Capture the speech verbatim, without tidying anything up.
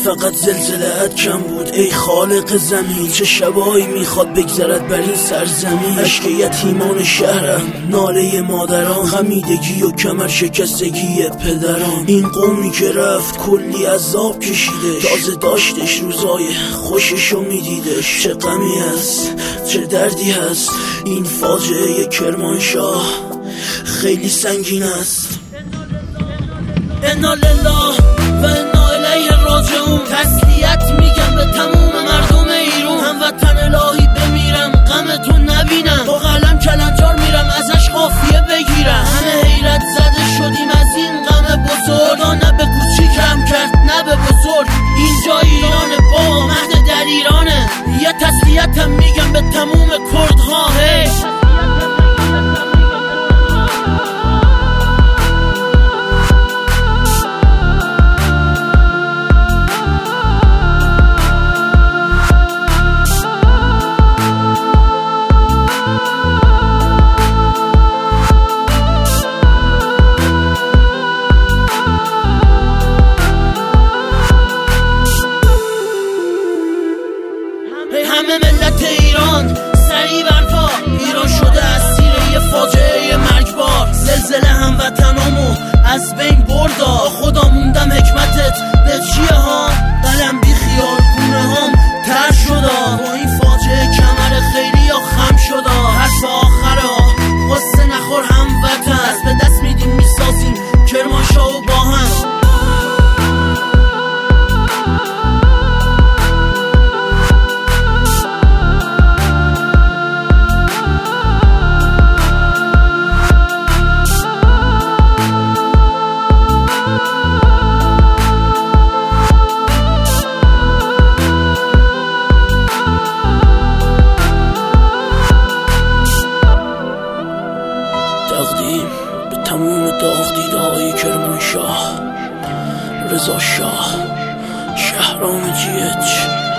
فقط زلزله‌ات کم بود ای خالق زمین. چه شبایی میخواد بگذرد بر این سرزمین. اشک یتیمان شهرم، ناله مادران، غمیدگی و کمر شکستگی پدران. این قومی که رفت کلی عذاب کشیدش، تازه داشتش روزای خوششو میدیدش. چه غمی هست، چه دردی هست، این فاجعه کرمانشاه خیلی سنگین است. انا لله و انا الیه راجعون. تسلیت میگم به تموم مردم ایران. هموطن الهی بمیرم غمتون نبینم، با قلم کلنجار میرم ازش قافیه بگیرم. همه حیرت زده شدیم از این غم بزرگ، نه به کوچیکم کرد نه به بزرگ. اینجا ایرانه با مهد در ایرانه. یه تسلیتم میگم به تموم کردها. هی همه ملت ایران سری برپا، ایران شده اسیر یه فاجعه مرگبار. زلزله هموطنامو از بین بردا، خدا موندم حکمتت به چیه ها. دلم بی خیال گونه هم تر شدا، با این فاجعه کمر خیلی یا خم شدا. حرف آخره ها قصه نخور هموطن، از به دست میدیم میسازیم کرمانشاه و با هم. تقدیم به تموم داغ دیده های کرمانشاه. رضا شاه، شهرام جیچ.